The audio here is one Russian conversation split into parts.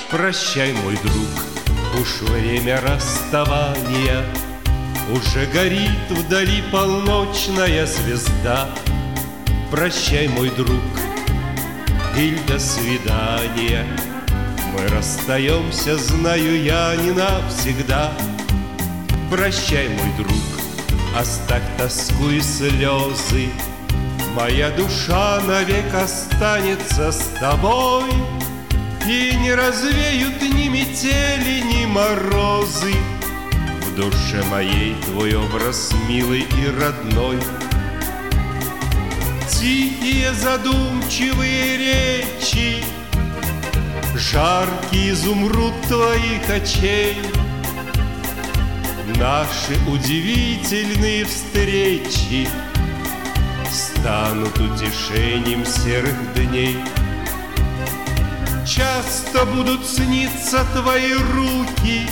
Прощай, мой друг, уж время расставания. Уже горит вдали полночная звезда. Прощай, мой друг, и до свидания. Мы расстаемся, знаю я, не навсегда. Прощай, мой друг, оставь тоску и слезы. Моя душа навек останется с тобой, и не развеют ни метели, ни морозы. В душе моей твой образ милый и родной. Тихие задумчивые речи, жаркий изумруд твоих очей, наши удивительные встречи станут утешением серых дней. Часто будут сниться твои руки,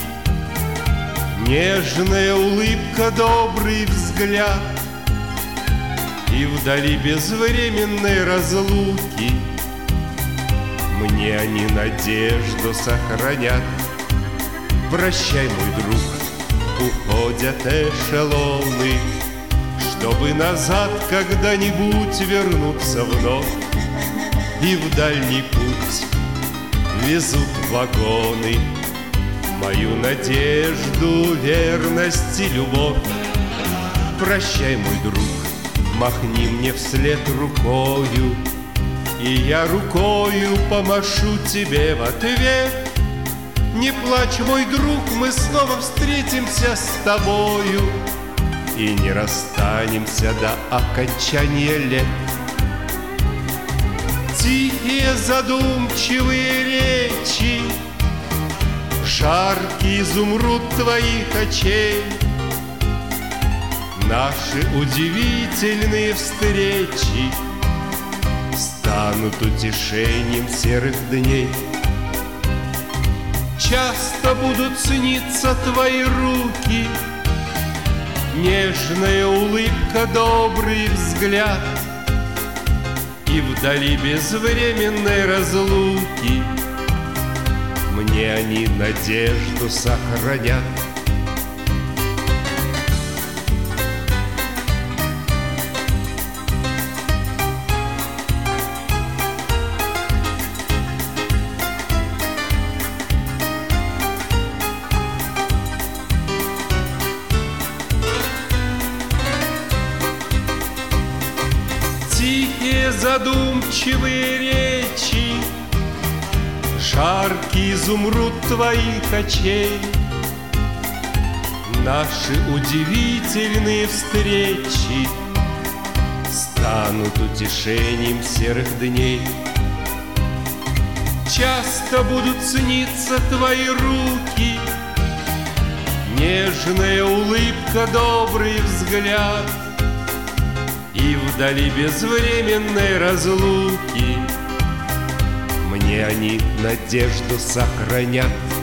нежная улыбка, добрый взгляд, и вдали безвременной разлуки мне они надежду сохранят. Прощай, мой друг, уходят эшелоны, чтобы назад когда-нибудь вернуться вновь. И в дальний путь везут вагоны мою надежду, верность и любовь. Прощай, мой друг, махни мне вслед рукою, и я рукою помашу тебе в ответ. Не плачь, мой друг, мы снова встретимся с тобою и не расстанемся до окончания лет. Тихие задумчивые речи, жаркий изумруд твоих очей, наши удивительные встречи станут утешением серых дней. Часто будут сниться твои руки, нежная улыбка, добрый взгляд, и вдали безвременной разлуки мне они надежду сохранят. Тихие задумчивые речи, жаркий изумруд твоих очей, наши удивительные встречи станут утешением серых дней. Часто будут сниться твои руки, нежная улыбка, добрый взгляд, и вдали безвременной разлуки мне они надежду сохранят.